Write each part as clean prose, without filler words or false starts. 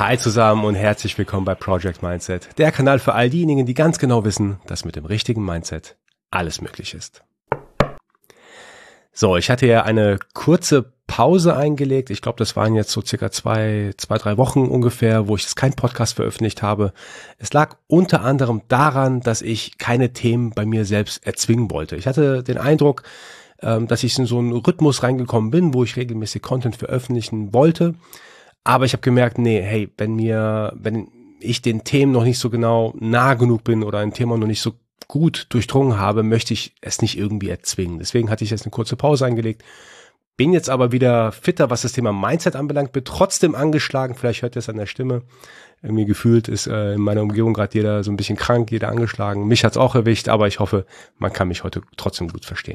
Hi zusammen und herzlich willkommen bei Project Mindset, der Kanal für all diejenigen, die ganz genau wissen, dass mit dem richtigen Mindset alles möglich ist. So, ich hatte ja eine kurze Pause eingelegt. Ich glaube, das waren jetzt so circa zwei, 3 Wochen ungefähr, wo ich jetzt keinen Podcast veröffentlicht habe. Es lag unter anderem daran, dass ich keine Themen bei mir selbst erzwingen wollte. Ich hatte den Eindruck, dass ich in so einen Rhythmus reingekommen bin, wo ich regelmäßig Content veröffentlichen wollte. Aber ich habe gemerkt, nee, hey, wenn ich den Themen noch nicht so genau nah genug bin oder ein Thema noch nicht so gut durchdrungen habe, möchte ich es nicht irgendwie erzwingen. Deswegen hatte ich jetzt eine kurze Pause eingelegt. Bin jetzt aber wieder fitter, was das Thema Mindset anbelangt, bin trotzdem angeschlagen, vielleicht hört ihr es an der Stimme. Irgendwie gefühlt ist in meiner Umgebung gerade jeder so ein bisschen krank, jeder angeschlagen. Mich hat's auch erwischt, aber ich hoffe, man kann mich heute trotzdem gut verstehen.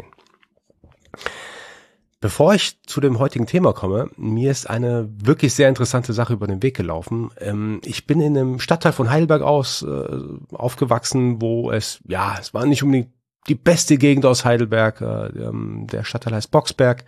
Bevor ich zu dem heutigen Thema komme, mir ist eine wirklich sehr interessante Sache über den Weg gelaufen. Ich bin in einem Stadtteil von Heidelberg aufgewachsen, wo es war nicht unbedingt die beste Gegend aus Heidelberg. Der Stadtteil heißt Boxberg.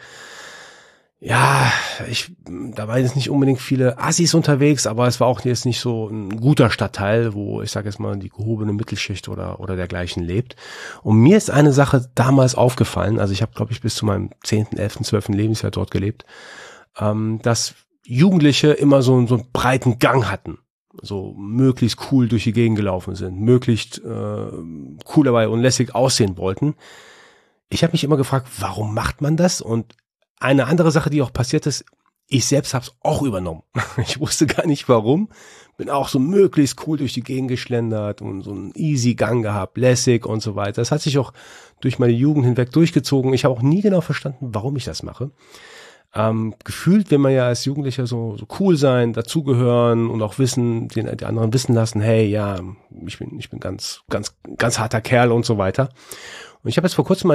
Ja, da waren jetzt nicht unbedingt viele Assis unterwegs, aber es war auch jetzt nicht so ein guter Stadtteil, wo, ich sage jetzt mal, die gehobene Mittelschicht oder dergleichen lebt. Und mir ist eine Sache damals aufgefallen, also ich habe, glaube ich, bis zu meinem 10., 11., 12. Lebensjahr dort gelebt, dass Jugendliche immer so einen breiten Gang hatten, so möglichst cool durch die Gegend gelaufen sind, möglichst cool dabei und lässig aussehen wollten. Ich habe mich immer gefragt, warum macht man das? Und eine andere Sache, die auch passiert ist, ich selbst habe es auch übernommen. Ich wusste gar nicht warum, bin auch so möglichst cool durch die Gegend geschlendert und so einen easy Gang gehabt, lässig und so weiter. Das hat sich auch durch meine Jugend hinweg durchgezogen. Ich habe auch nie genau verstanden, warum ich das mache. Gefühlt will man ja als Jugendlicher so cool sein, dazugehören und auch wissen, die anderen wissen lassen, hey, ja, ich bin ganz harter Kerl und so weiter. Und ich habe jetzt vor kurzem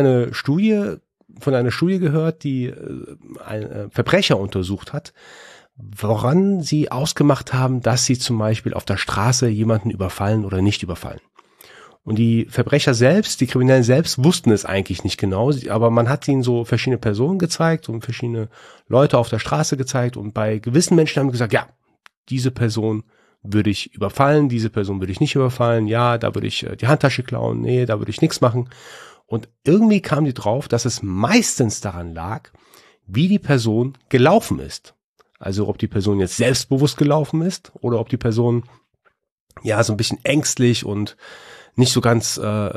von einer Studie gehört, die Verbrecher untersucht hat, woran sie ausgemacht haben, dass sie zum Beispiel auf der Straße jemanden überfallen oder nicht überfallen. Und die Verbrecher selbst, die Kriminellen selbst, wussten es eigentlich nicht genau, aber man hat ihnen so verschiedene Personen gezeigt und verschiedene Leute auf der Straße gezeigt und bei gewissen Menschen haben gesagt, ja, diese Person würde ich überfallen, diese Person würde ich nicht überfallen, ja, da würde ich die Handtasche klauen, nee, da würde ich nichts machen. Und irgendwie kam die drauf, dass es meistens daran lag, wie die Person gelaufen ist. Also ob die Person jetzt selbstbewusst gelaufen ist oder ob die Person ja so ein bisschen ängstlich und nicht so ganz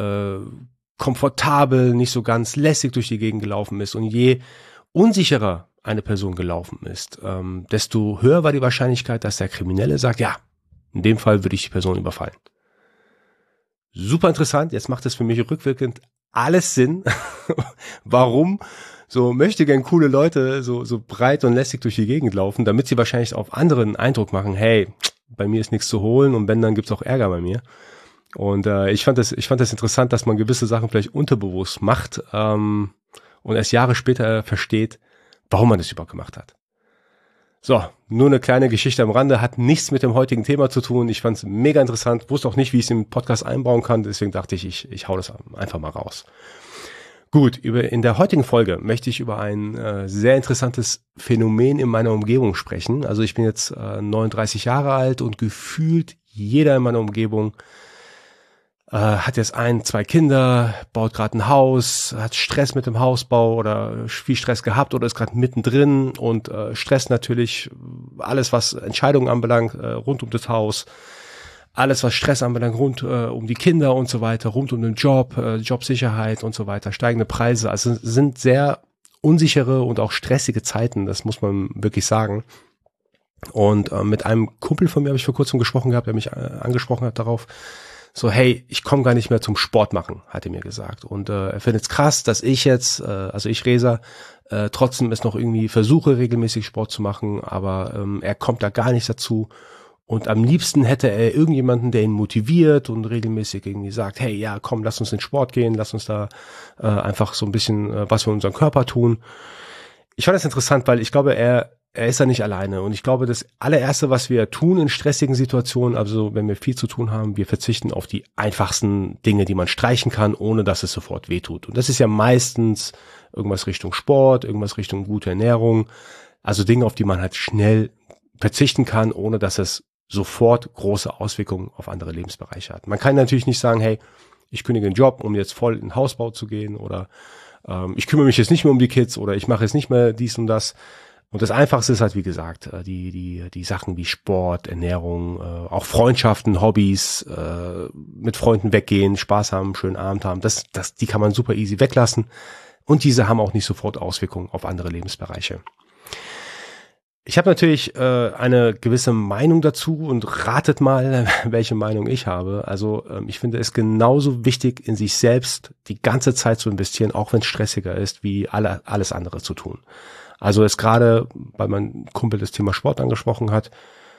komfortabel, nicht so ganz lässig durch die Gegend gelaufen ist. Und je unsicherer eine Person gelaufen ist, desto höher war die Wahrscheinlichkeit, dass der Kriminelle sagt, ja, in dem Fall würde ich die Person überfallen. Super interessant, jetzt macht es für mich rückwirkend alles Sinn, warum so möchte gern coole Leute so breit und lässig durch die Gegend laufen, damit sie wahrscheinlich auf anderen Eindruck machen, hey, bei mir ist nichts zu holen und wenn, dann gibt's auch Ärger bei mir. Und ich fand das interessant, dass man gewisse Sachen vielleicht unterbewusst macht und erst Jahre später versteht, warum man das überhaupt gemacht hat. So, nur eine kleine Geschichte am Rande, hat nichts mit dem heutigen Thema zu tun. Ich fand es mega interessant, wusste auch nicht, wie ich es im Podcast einbauen kann, deswegen dachte ich hau das einfach mal raus. Gut, in der heutigen Folge möchte ich über ein sehr interessantes Phänomen in meiner Umgebung sprechen. Also ich bin jetzt 39 Jahre alt und gefühlt jeder in meiner Umgebung hat jetzt 1, 2 Kinder, baut gerade ein Haus, hat Stress mit dem Hausbau oder viel Stress gehabt oder ist gerade mittendrin und Stress natürlich alles, was Entscheidungen anbelangt, rund um das Haus, alles, was Stress anbelangt, rund um die Kinder und so weiter, rund um den Job, Jobsicherheit und so weiter, steigende Preise. Also es sind sehr unsichere und auch stressige Zeiten, das muss man wirklich sagen. Und mit einem Kumpel von mir habe ich vor kurzem gesprochen gehabt, der mich angesprochen hat darauf, so, hey, ich komme gar nicht mehr zum Sport machen, hat er mir gesagt. Und er findet es krass, dass ich jetzt, ich Resa, trotzdem es noch irgendwie versuche, regelmäßig Sport zu machen, aber er kommt da gar nicht dazu. Und am liebsten hätte er irgendjemanden, der ihn motiviert und regelmäßig irgendwie sagt, hey, ja, komm, lass uns in den Sport gehen, lass uns da einfach so ein bisschen was für unseren Körper tun. Ich fand das interessant, weil ich glaube, er ist ja nicht alleine. Und ich glaube, das allererste, was wir tun in stressigen Situationen, also wenn wir viel zu tun haben, wir verzichten auf die einfachsten Dinge, die man streichen kann, ohne dass es sofort wehtut. Und das ist ja meistens irgendwas Richtung Sport, irgendwas Richtung gute Ernährung. Also Dinge, auf die man halt schnell verzichten kann, ohne dass es sofort große Auswirkungen auf andere Lebensbereiche hat. Man kann natürlich nicht sagen, hey, ich kündige den Job, um jetzt voll in den Hausbau zu gehen, oder ich kümmere mich jetzt nicht mehr um die Kids, oder ich mache jetzt nicht mehr dies und das. Und das Einfachste ist halt, wie gesagt, die Sachen wie Sport, Ernährung, auch Freundschaften, Hobbys, mit Freunden weggehen, Spaß haben, schönen Abend haben. Die kann man super easy weglassen. Und diese haben auch nicht sofort Auswirkungen auf andere Lebensbereiche. Ich habe natürlich eine gewisse Meinung dazu und ratet mal, welche Meinung ich habe. Also ich finde es genauso wichtig, in sich selbst die ganze Zeit zu investieren, auch wenn es stressiger ist, wie alles andere zu tun. Also ist gerade, weil mein Kumpel das Thema Sport angesprochen hat,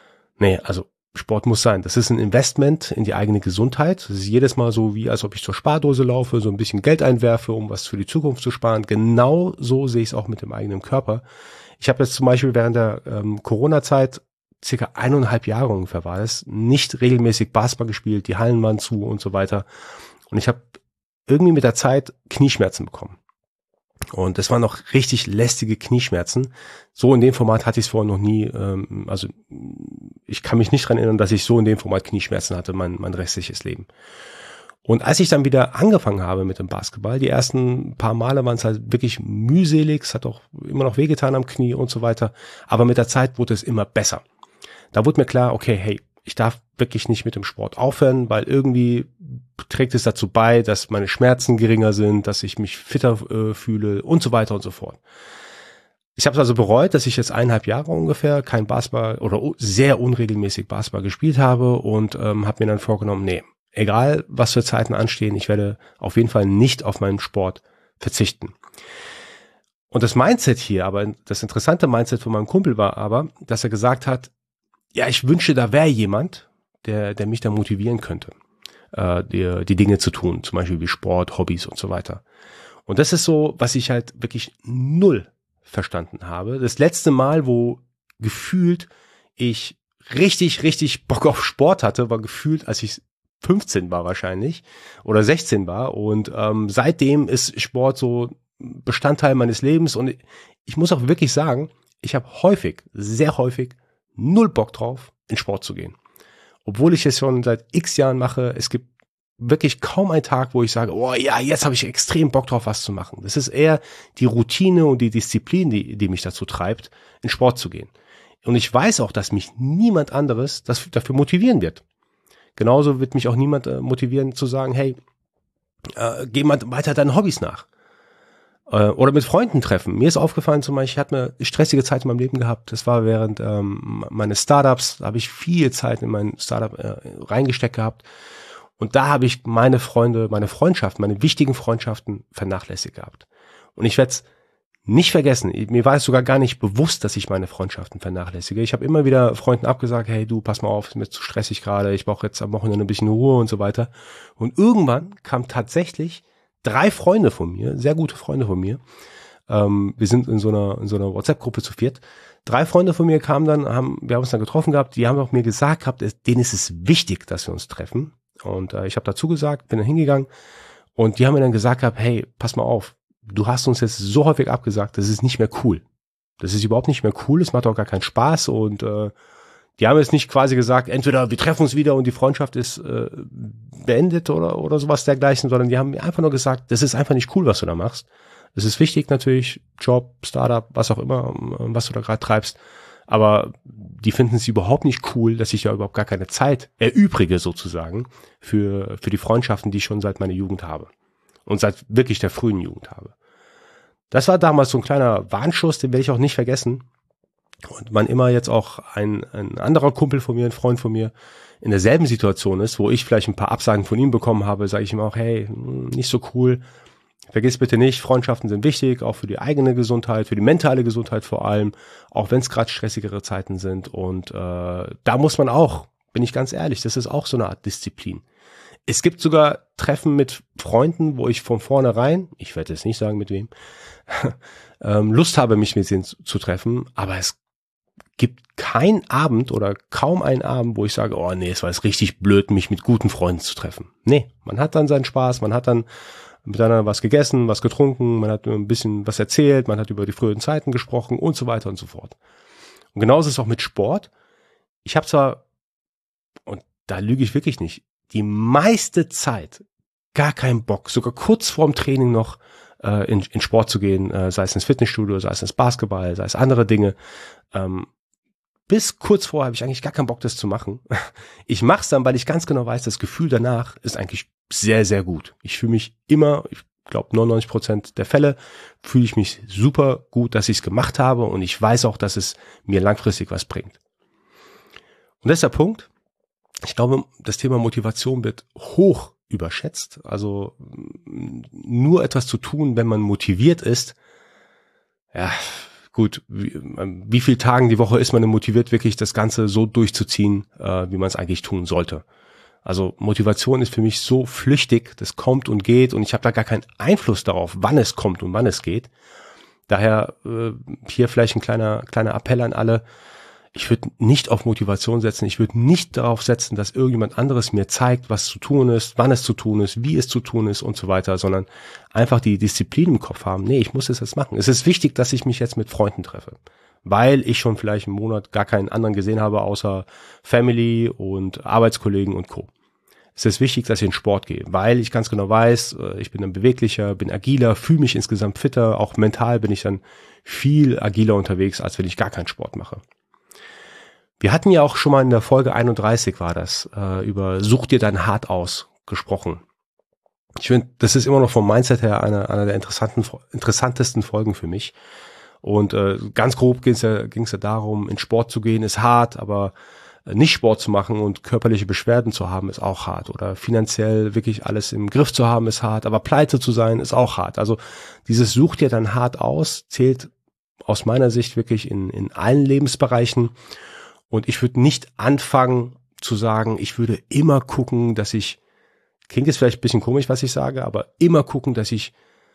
also Sport muss sein. Das ist ein Investment in die eigene Gesundheit. Das ist jedes Mal so, wie als ob ich zur Spardose laufe, so ein bisschen Geld einwerfe, um was für die Zukunft zu sparen. Genau so sehe ich es auch mit dem eigenen Körper. Ich habe jetzt zum Beispiel während der Corona-Zeit, circa 1,5 Jahre ungefähr war es, nicht regelmäßig Basketball gespielt, die Hallen waren zu und so weiter. Und ich habe irgendwie mit der Zeit Knieschmerzen bekommen. Und das waren noch richtig lästige Knieschmerzen. So in dem Format hatte ich es vorher noch nie. Also ich kann mich nicht daran erinnern, dass ich so in dem Format Knieschmerzen hatte, mein restliches Leben. Und als ich dann wieder angefangen habe mit dem Basketball, die ersten paar Male waren es halt wirklich mühselig, es hat auch immer noch wehgetan am Knie und so weiter. Aber mit der Zeit wurde es immer besser. Da wurde mir klar, okay, hey, ich darf wirklich nicht mit dem Sport aufhören, weil irgendwie trägt es dazu bei, dass meine Schmerzen geringer sind, dass ich mich fitter fühle und so weiter und so fort. Ich habe es also bereut, dass ich jetzt 1,5 Jahre ungefähr kein Basketball oder sehr unregelmäßig Basketball gespielt habe und habe mir dann vorgenommen, egal was für Zeiten anstehen, ich werde auf jeden Fall nicht auf meinen Sport verzichten. Und das Mindset hier, aber das interessante Mindset von meinem Kumpel war aber, dass er gesagt hat, ja, ich wünsche, da wäre jemand, der mich da motivieren könnte, die Dinge zu tun, zum Beispiel wie Sport, Hobbys und so weiter. Und das ist so, was ich halt wirklich null verstanden habe. Das letzte Mal, wo gefühlt ich richtig Bock auf Sport hatte, war gefühlt, als ich 15 war wahrscheinlich oder 16 war. Und seitdem ist Sport so Bestandteil meines Lebens. Und ich muss auch wirklich sagen, ich habe sehr häufig null Bock drauf, in Sport zu gehen. Obwohl ich es schon seit x Jahren mache, es gibt wirklich kaum einen Tag, wo ich sage, oh ja, jetzt habe ich extrem Bock drauf, was zu machen. Das ist eher die Routine und die Disziplin, die mich dazu treibt, in Sport zu gehen. Und ich weiß auch, dass mich niemand anderes dafür motivieren wird. Genauso wird mich auch niemand motivieren zu sagen, hey, geh mal weiter deinen Hobbys nach. Oder mit Freunden treffen. Mir ist aufgefallen zum Beispiel, ich hatte eine stressige Zeit in meinem Leben gehabt. Das war während meines Startups, da habe ich viel Zeit in mein Startup reingesteckt gehabt. Und da habe ich meine Freunde, meine Freundschaften, meine wichtigen Freundschaften vernachlässigt gehabt. Und ich werde es nicht vergessen. Mir war es sogar gar nicht bewusst, dass ich meine Freundschaften vernachlässige. Ich habe immer wieder Freunden abgesagt, hey du, pass mal auf, ist mir zu stressig gerade, ich brauche jetzt am Wochenende ein bisschen Ruhe und so weiter. Und irgendwann kam tatsächlich 3 Freunde von mir, sehr gute Freunde von mir. Wir sind in so einer WhatsApp-Gruppe zu 4. 3 Freunde von mir kamen dann, wir haben uns dann getroffen gehabt, die haben auch mir gesagt gehabt, denen ist es wichtig, dass wir uns treffen. Und ich habe dazu gesagt, bin dann hingegangen und die haben mir dann gesagt gehabt, hey, pass mal auf, du hast uns jetzt so häufig abgesagt, das ist nicht mehr cool. Das ist überhaupt nicht mehr cool, es macht auch gar keinen Spaß und die haben jetzt nicht quasi gesagt, entweder wir treffen uns wieder und die Freundschaft ist beendet oder sowas dergleichen, sondern die haben mir einfach nur gesagt, das ist einfach nicht cool, was du da machst. Es ist wichtig natürlich, Job, Startup, was auch immer, was du da gerade treibst, aber die finden es überhaupt nicht cool, dass ich ja überhaupt gar keine Zeit erübrige sozusagen für die Freundschaften, die ich schon seit meiner Jugend habe und seit wirklich der frühen Jugend habe. Das war damals so ein kleiner Warnschuss, den werde ich auch nicht vergessen. Und wann immer jetzt auch ein anderer Kumpel von mir, ein Freund von mir in derselben Situation ist, wo ich vielleicht ein paar Absagen von ihm bekommen habe, sage ich ihm auch, hey, nicht so cool. Vergiss bitte nicht, Freundschaften sind wichtig, auch für die eigene Gesundheit, für die mentale Gesundheit vor allem, auch wenn es gerade stressigere Zeiten sind. Und da muss man auch, bin ich ganz ehrlich, das ist auch so eine Art Disziplin. Es gibt sogar Treffen mit Freunden, wo ich von vornherein, ich werde jetzt nicht sagen mit wem, Lust habe, mich mit denen zu treffen, aber es gibt keinen Abend oder kaum einen Abend, wo ich sage, oh nee, es war jetzt richtig blöd, mich mit guten Freunden zu treffen. Nee, man hat dann seinen Spaß, man hat dann miteinander was gegessen, was getrunken, man hat ein bisschen was erzählt, man hat über die früheren Zeiten gesprochen und so weiter und so fort. Und genauso ist es auch mit Sport. Ich habe zwar und da lüge ich wirklich nicht, die meiste Zeit gar keinen Bock, sogar kurz vorm Training noch in Sport zu gehen, sei es ins Fitnessstudio, sei es ins Basketball, sei es andere Dinge. Bis kurz vorher habe ich eigentlich gar keinen Bock, das zu machen. Ich mache es dann, weil ich ganz genau weiß, das Gefühl danach ist eigentlich sehr, sehr gut. Ich fühle mich immer, ich glaube 99% der Fälle, fühle ich mich super gut, dass ich es gemacht habe und ich weiß auch, dass es mir langfristig was bringt. Und das ist der Punkt. Ich glaube, das Thema Motivation wird hoch überschätzt. Also nur etwas zu tun, wenn man motiviert ist, ja, gut, wie viele Tagen die Woche ist man denn motiviert, wirklich das Ganze so durchzuziehen, wie man es eigentlich tun sollte? Also Motivation ist für mich so flüchtig, das kommt und geht und ich habe da gar keinen Einfluss darauf, wann es kommt und wann es geht. Daher hier vielleicht ein kleiner Appell an alle. Ich würde nicht auf Motivation setzen, ich würde nicht darauf setzen, dass irgendjemand anderes mir zeigt, was zu tun ist, wann es zu tun ist, wie es zu tun ist und so weiter, sondern einfach die Disziplin im Kopf haben. Nee, ich muss es jetzt machen. Es ist wichtig, dass ich mich jetzt mit Freunden treffe, weil ich schon vielleicht einen Monat gar keinen anderen gesehen habe, außer Family und Arbeitskollegen und Co. Es ist wichtig, dass ich in Sport gehe, weil ich ganz genau weiß, ich bin dann beweglicher, bin agiler, fühle mich insgesamt fitter, auch mental bin ich dann viel agiler unterwegs, als wenn ich gar keinen Sport mache. Wir hatten ja auch schon mal in der Folge 31 war das, über Such dir dein Hart aus gesprochen. Ich finde, das ist immer noch vom Mindset her einer der interessantesten Folgen für mich. Und ganz grob ging es ja darum, in Sport zu gehen, ist hart, aber nicht Sport zu machen und körperliche Beschwerden zu haben, ist auch hart. Oder finanziell wirklich alles im Griff zu haben, ist hart, aber pleite zu sein, ist auch hart. Also dieses Such dir dein Hart aus zählt aus meiner Sicht wirklich in allen Lebensbereichen. Und ich würde nicht anfangen zu sagen, ich würde immer gucken, dass ich, klingt jetzt vielleicht ein bisschen komisch, was ich sage, aber immer gucken, dass ich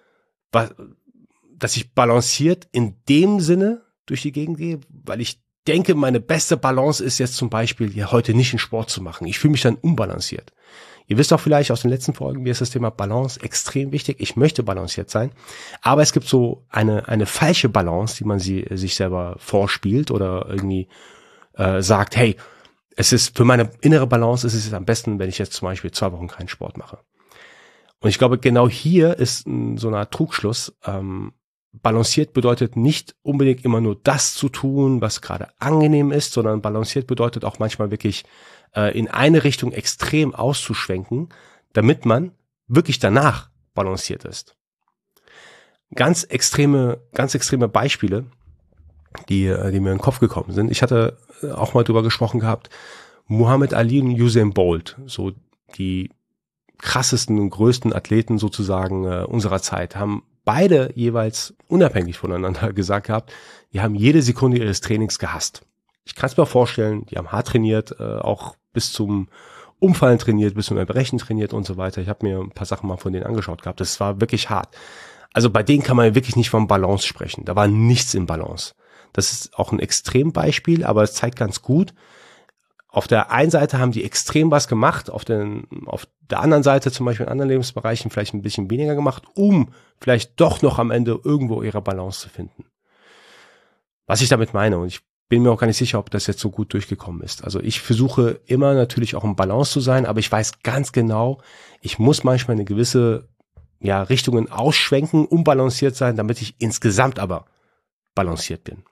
balanciert in dem Sinne durch die Gegend gehe, weil ich denke, meine beste Balance ist jetzt zum Beispiel, ja, heute nicht in Sport zu machen. Ich fühle mich dann unbalanciert. Ihr wisst auch vielleicht aus den letzten Folgen, mir ist das Thema Balance extrem wichtig. Ich möchte balanciert sein, aber es gibt so eine falsche Balance, die man sich selber vorspielt oder irgendwie sagt, hey, es ist für meine innere Balance ist es am besten, wenn ich jetzt zum Beispiel 2 Wochen keinen Sport mache. Und ich glaube, genau hier ist so eine Art Trugschluss. Balanciert bedeutet nicht unbedingt immer nur das zu tun, was gerade angenehm ist, sondern balanciert bedeutet auch manchmal wirklich in eine Richtung extrem auszuschwenken, damit man wirklich danach balanciert ist. Ganz extreme Beispiele, die mir in den Kopf gekommen sind. Ich hatte auch mal drüber gesprochen gehabt, Muhammad Ali und Usain Bolt, so die krassesten und größten Athleten sozusagen unserer Zeit, haben beide jeweils unabhängig voneinander gesagt gehabt, die haben jede Sekunde ihres Trainings gehasst. Ich kann es mir vorstellen, die haben hart trainiert, auch bis zum Umfallen trainiert, bis zum Erbrechen trainiert und so weiter. Ich habe mir ein paar Sachen mal von denen angeschaut gehabt. Das war wirklich hart. Also bei denen kann man wirklich nicht von Balance sprechen. Da war nichts im Balance. Das ist auch ein Extrembeispiel, aber es zeigt ganz gut, auf der einen Seite haben die extrem was gemacht, auf der anderen Seite zum Beispiel in anderen Lebensbereichen vielleicht ein bisschen weniger gemacht, um vielleicht doch noch am Ende irgendwo ihre Balance zu finden. Was ich damit meine, und ich bin mir auch gar nicht sicher, ob das jetzt so gut durchgekommen ist. Also ich versuche immer natürlich auch im Balance zu sein, aber ich weiß ganz genau, ich muss manchmal eine gewisse Richtungen ausschwenken, unbalanciert sein, damit ich insgesamt aber balanciert bin.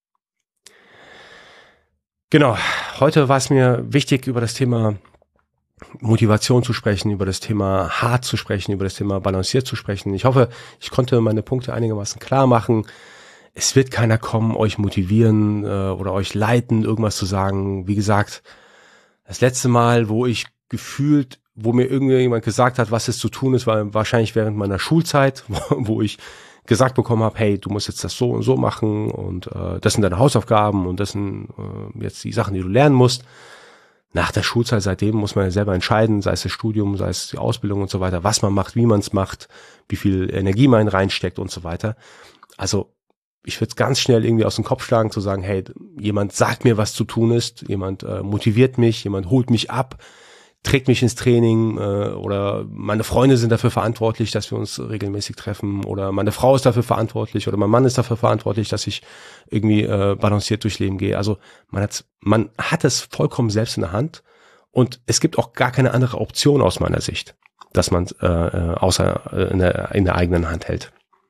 Genau, heute war es mir wichtig, über das Thema Motivation zu sprechen, über das Thema hart zu sprechen, über das Thema balanciert zu sprechen. Ich hoffe, ich konnte meine Punkte einigermaßen klar machen. Es wird keiner kommen, euch motivieren oder euch leiten, irgendwas zu sagen. Wie gesagt, das letzte Mal, wo mir irgendjemand gesagt hat, was es zu tun ist, war wahrscheinlich während meiner Schulzeit, wo ich gesagt bekommen habe, hey, du musst jetzt das so und so machen und das sind deine Hausaufgaben und das sind jetzt die Sachen, die du lernen musst. Nach der Schulzeit, seitdem muss man ja selber entscheiden, sei es das Studium, sei es die Ausbildung und so weiter, was man macht, wie man es macht, wie viel Energie man reinsteckt und so weiter. Also ich würde es ganz schnell irgendwie aus dem Kopf schlagen, zu sagen, hey, jemand sagt mir, was zu tun ist, jemand motiviert mich, jemand holt mich ab, trägt mich ins Training oder meine Freunde sind dafür verantwortlich, dass wir uns regelmäßig treffen oder meine Frau ist dafür verantwortlich oder mein Mann ist dafür verantwortlich, dass ich irgendwie balanciert durchs Leben gehe. Also man hat es vollkommen selbst in der Hand Und es gibt auch gar keine andere Option aus meiner Sicht, dass man außer in der eigenen Hand hält.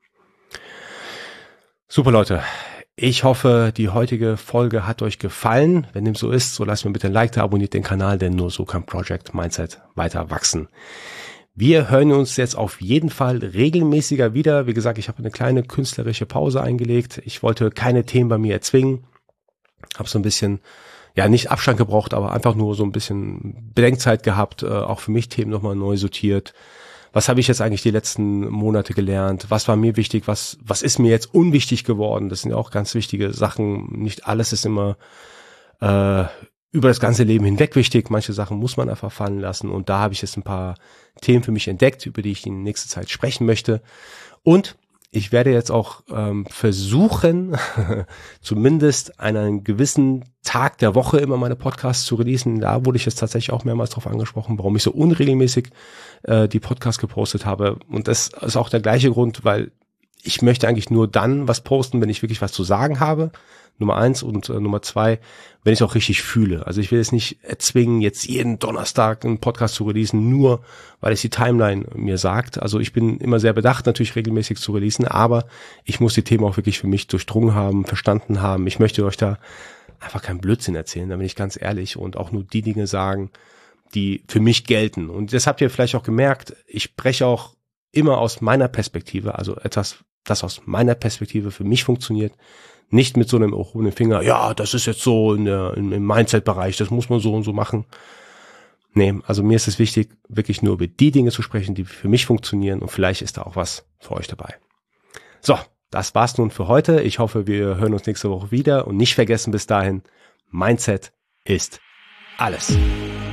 Super, Leute. Ich hoffe, die heutige Folge hat euch gefallen. Wenn dem so ist, so lasst mir bitte ein Like da, abonniert den Kanal, denn nur so kann Project Mindset weiter wachsen. Wir hören uns jetzt auf jeden Fall regelmäßiger wieder. Wie gesagt, ich habe eine kleine künstlerische Pause eingelegt. Ich wollte keine Themen bei mir erzwingen. Habe so ein bisschen, ja, nicht Abstand gebraucht, aber einfach nur so ein bisschen Bedenkzeit gehabt, auch für mich Themen nochmal neu sortiert. Was habe ich jetzt eigentlich die letzten Monate gelernt? Was war mir wichtig? Was ist mir jetzt unwichtig geworden? Das sind ja auch ganz wichtige Sachen. Nicht alles ist immer über das ganze Leben hinweg wichtig. Manche Sachen muss man einfach fallen lassen. Und da habe ich jetzt ein paar Themen für mich entdeckt, über die ich in nächster Zeit sprechen möchte. Und ich werde jetzt auch versuchen, zumindest einen gewissen Tag der Woche immer meine Podcasts zu releasen. Da wurde ich jetzt tatsächlich auch mehrmals drauf angesprochen, warum ich so unregelmäßig die Podcasts gepostet habe. Und das ist auch der gleiche Grund, weil ich möchte eigentlich nur dann was posten, wenn ich wirklich was zu sagen habe. Nummer 1 und Nummer 2, wenn ich es auch richtig fühle. Also ich will es nicht erzwingen, jetzt jeden Donnerstag einen Podcast zu releasen, nur weil es die Timeline mir sagt. Also ich bin immer sehr bedacht, natürlich regelmäßig zu releasen, aber ich muss die Themen auch wirklich für mich durchdrungen haben, verstanden haben. Ich möchte euch da einfach keinen Blödsinn erzählen, da bin ich ganz ehrlich, und auch nur die Dinge sagen, die für mich gelten. Und das habt ihr vielleicht auch gemerkt, ich spreche auch immer aus meiner Perspektive, also etwas, das aus meiner Perspektive für mich funktioniert. Nicht mit so einem erhobenen Finger, ja, das ist jetzt so im Mindset-Bereich, das muss man so und so machen. Nee, also mir ist es wichtig, wirklich nur über die Dinge zu sprechen, die für mich funktionieren, und vielleicht ist da auch was für euch dabei. So, das war's nun für heute. Ich hoffe, wir hören uns nächste Woche wieder, und nicht vergessen bis dahin, Mindset ist alles.